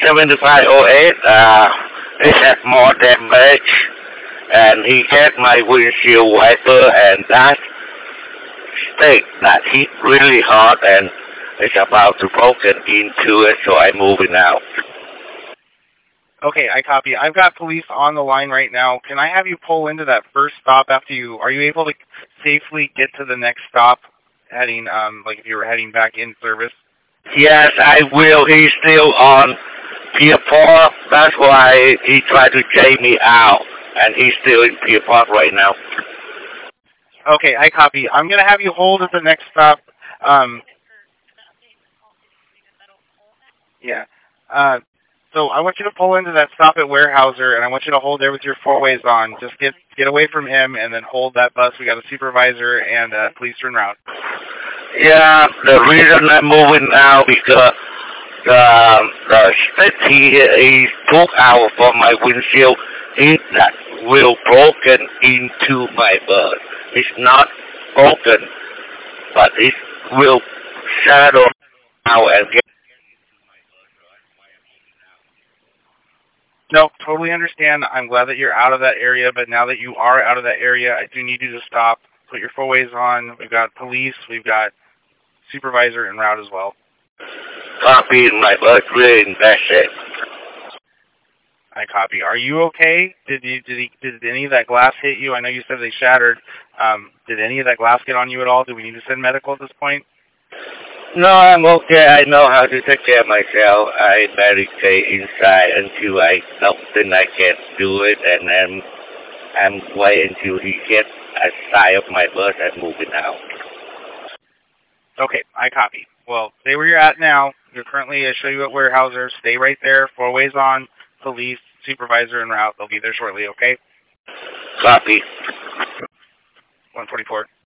7508, he had more damage, and he hit my windshield wiper, and that stick that hit really hard, and it's about to broken into it, so I'm moving out. Okay, I copy. I've got police on the line right now. Can I have you pull into that first stop after you... Are you able to safely get to the next stop heading, like if you were heading back in service? Yes, I will. He's still on Pier Park. That's why he tried to chase me out, and he's still in Pier Park right now. Okay, I copy. I'm going to have you hold at the next stop. So I want you to pull into that stop at Weyerhaeuser, and I want you to hold there with your four-ways on. Just get away from him, and then hold that bus. We got a supervisor and police en route. Yeah, the reason I'm moving now because the stick he took out from my windshield is that will broken into my bus. It's not broken, but it will shadow out and get. No, totally understand. I'm glad that you're out of that area, but now that you are out of that area, I do need you to stop. Put your four-ways on. We've got police. We've got supervisor en route as well. Copy, my bus really in bad shape. I copy. Are you okay? Did any of that glass hit you? I know you said they shattered. Did any of that glass get on you at all? Do we need to send medical at this point? No, I'm okay. I know how to take care of myself. I barricade inside until I don't think I can do it, and then I'm waiting until he gets outside of my bus and moving out. Okay, I copy. Well, stay where you're at now. You're currently, I show you at Weyerhaeuser. Stay right there. Four-ways on. Police, supervisor en route. They'll be there shortly, okay? Copy. 144.